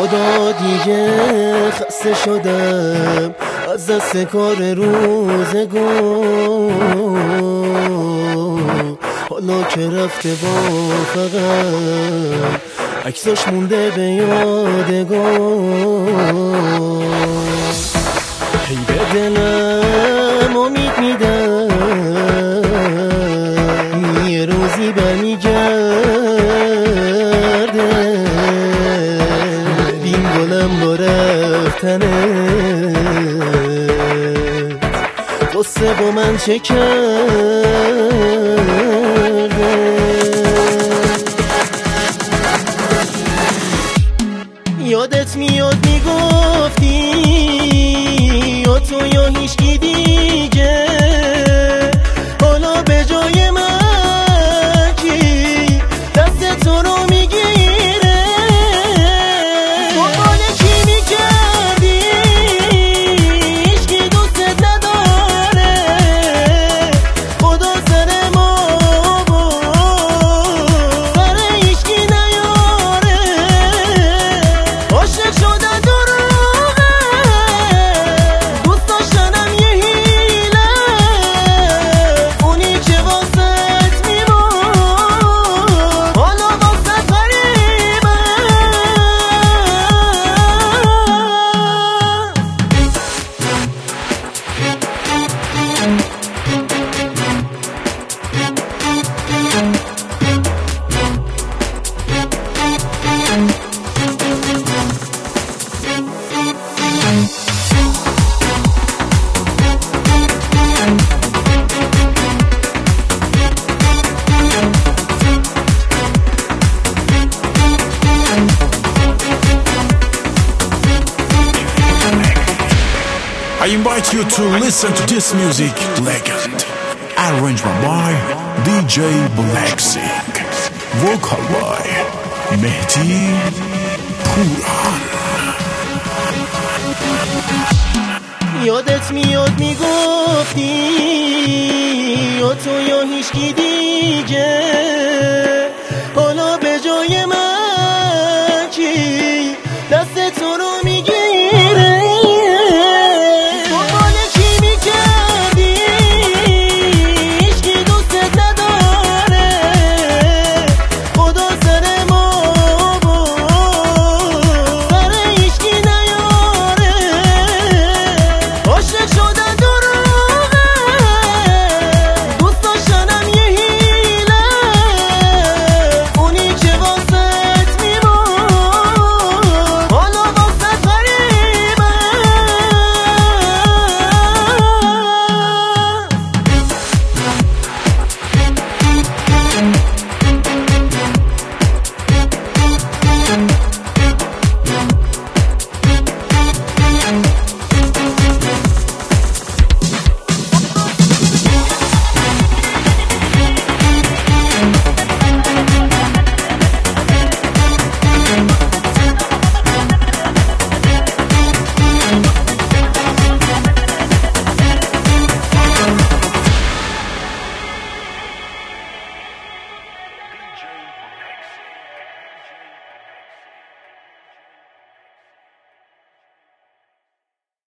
خدا دیگه خسته شدم از دست کار روزگار. حالا که رفته با فقط عکساش مونده به یادگار. هی به دلم امید میدم یه روزی برمیگرده بین گلم با رفتنه قصه با من چه کرده. یادت میاد میگفتی یا تو یا هیچکی دیگه، حالا به جای من کی دست تو رو میگیره؟ دنبال کی میکردی هیچکی دوستت نداره، خدا سر ما و سر هیچکی نیاره. عاشق شدن دروغه، دوست داشتنم یه حیله، اونی که واسط میمون حالا واسط غریبه. I invite you to listen to this music legend, arrangement by DJ Blacksing, vocal by Mehdi Puran. یادت میاد میگفتی یا تو یا هیچکی دیگه،